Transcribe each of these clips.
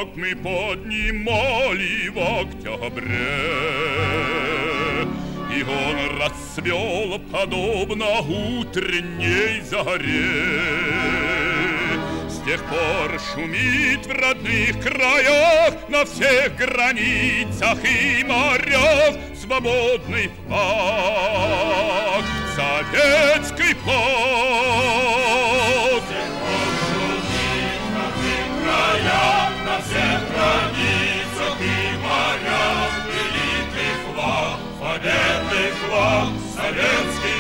флаг мы поднимали в октябре, и он расцвел подобно утренней заре. С тех пор шумит в родных краях, на всех границах и морях свободный флаг, советский флаг. С тех пор шумит в родных краях, на всех границах и морях великий флаг, победный флаг, советский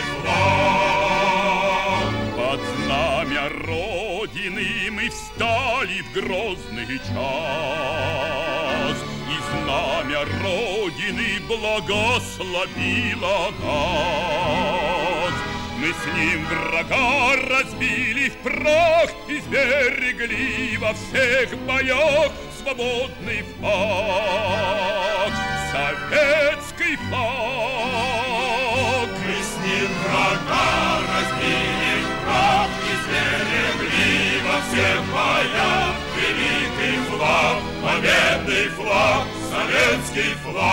флаг. Под знамя Родины мы встали в грозный час, и знамя Родины благословило нас. Мы с ним врага разбили в прах и сберегли во всех боях свободный флаг, советский флаг. Мы с ним врага разбили в прах и сберегли во всех боях великий флаг, победный флаг, советский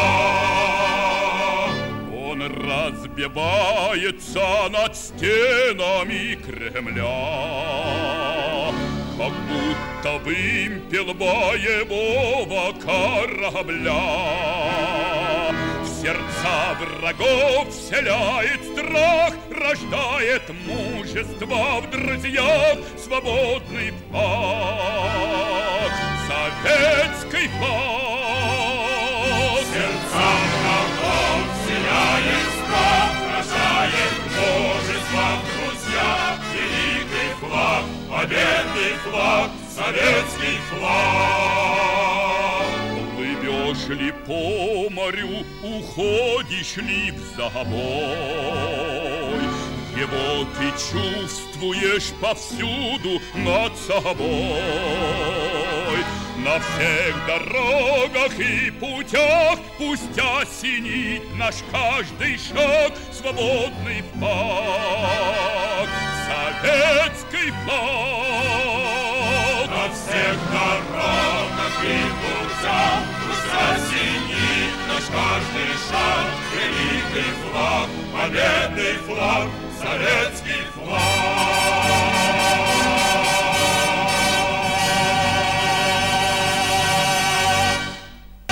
флаг. Он разбивается над стенами Кремля, как будто вымпел боевого корабля. В сердца врагов вселяет страх, рождает мужество в друзьях свободный флаг, советский флаг. В сердца врагов вселяет страх, рождает мужество в друзьях великий флаг, победный флаг, советский флаг. Плывешь ли по морю, уходишь ли в забой, его ты чувствуешь повсюду над собой. На всех дорогах и путях пусть осенит наш каждый шаг свободный флаг, советский флаг. На всех дорогах и путях пусть осенит наш каждый шаг великий флаг, победный флаг, советский флаг.